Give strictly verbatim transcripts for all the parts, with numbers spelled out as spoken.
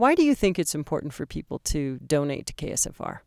Why do you think it's important for people to donate to K S F R?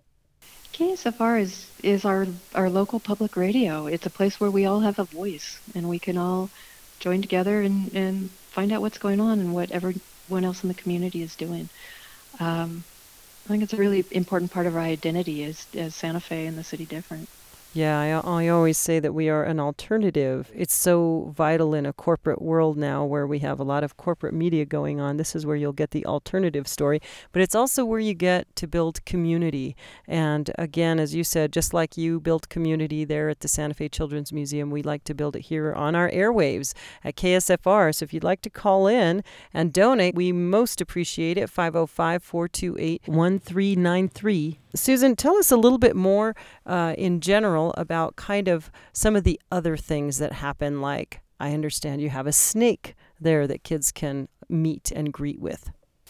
K S F R is, is our, our local public radio. It's a place where we all have a voice and we can all join together and, and find out what's going on and what everyone else in the community is doing. Um, I think it's a really important part of our identity as, as Santa Fe and the City Different. Yeah, I, I always say that we are an alternative. It's so vital in a corporate world now where we have a lot of corporate media going on. This is where you'll get the alternative story, but it's also where you get to build community. And again, as you said, just like you built community there at the Santa Fe Children's Museum, we like to build it here on our airwaves at K S F R. So if you'd like to call in and donate, we most appreciate it. five oh five, four two eight, one three nine three. Susan, tell us a little bit more uh, in general about kind of some of the other things that happen, like I understand you have a snake there that kids can meet and greet with.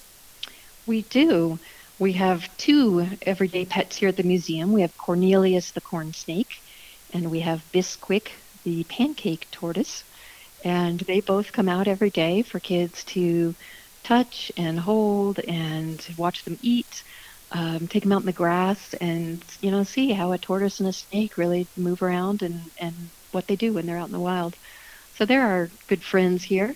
We do. We have two everyday pets here at the museum. We have Cornelius the corn snake, and we have Bisquick the pancake tortoise. And they both come out every day for kids to touch and hold and watch them eat. Um, take them out in the grass and, you know, see how a tortoise and a snake really move around and, and what they do when they're out in the wild. So they're our good friends here.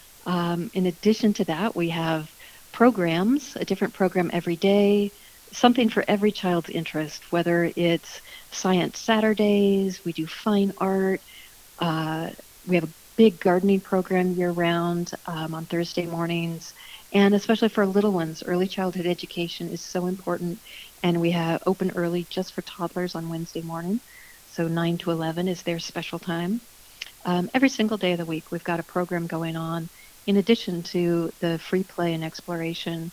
Um, in addition to that, we have programs, a different program every day, something for every child's interest, whether it's Science Saturdays, we do fine art, uh, we have a big gardening program year-round um, on Thursday mornings. And especially for little ones, early childhood education is so important. And we have open early just for toddlers on Wednesday morning. So nine to eleven is their special time. Um, every single day of the week, we've got a program going on, in addition to the free play and exploration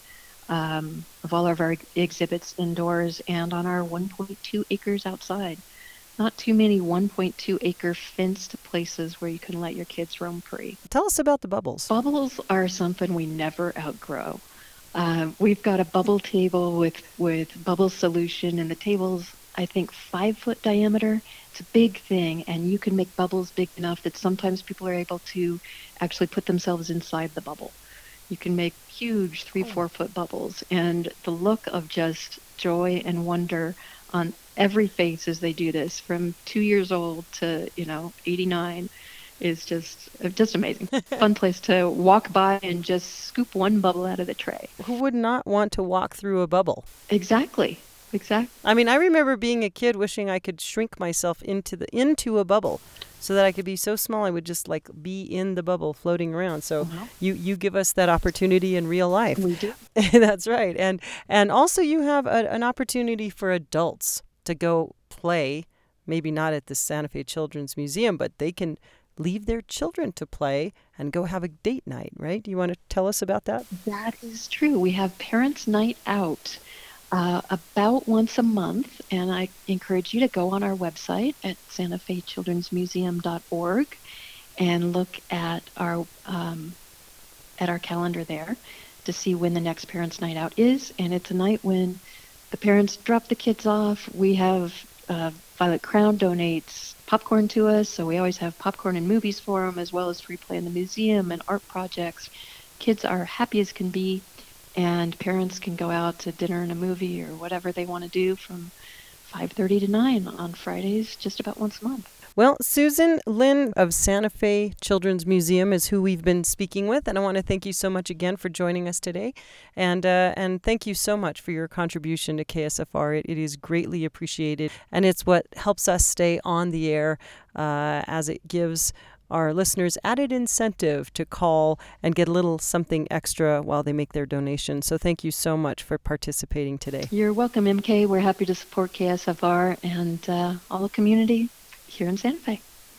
um, of all of our exhibits indoors and on our one point two acres outside. Not too many one point two acre fenced places where you can let your kids roam free. Tell us about the bubbles. Bubbles are something we never outgrow. Um, we've got a bubble table with, with bubble solution, and the table's, I think, five foot diameter. It's a big thing, and you can make bubbles big enough that sometimes people are able to actually put themselves inside the bubble. You can make huge three, four foot bubbles, and the look of just joy and wonder on every face as they do this, from two years old to, you know, eighty-nine, is just just amazing. Fun place to walk by and just scoop one bubble out of the tray. Who would not want to walk through a bubble? Exactly. Exactly. I mean, I remember being a kid wishing I could shrink myself into the into a bubble so that I could be so small I would just like be in the bubble floating around. So uh-huh. you, you give us that opportunity in real life. We do. That's right. And and also you have a, an opportunity for adults to go play, maybe not at the Santa Fe Children's Museum, but they can leave their children to play and go have a date night, right? Do you want to tell us about that? That is true. We have Parents' Night Out uh, about once a month, and I encourage you to go on our website at santa fe children's museum dot org and look at our um, at our calendar there to see when the next Parents' Night Out is. And it's a night when the parents drop the kids off. We have uh, Violet Crown donates popcorn to us, so we always have popcorn and movies for them, as well as free play in the museum and art projects. Kids are happy as can be, and parents can go out to dinner and a movie or whatever they want to do from five thirty to nine on Fridays, just about once a month. Well, Susan Lynn of Santa Fe Children's Museum is who we've been speaking with, and I want to thank you so much again for joining us today, and uh, and thank you so much for your contribution to K S F R. It, it is greatly appreciated, and it's what helps us stay on the air uh, as it gives our listeners added incentive to call and get a little something extra while they make their donation. So thank you so much for participating today. You're welcome, M K. We're happy to support K S F R and uh, all the community here in Santa Fe.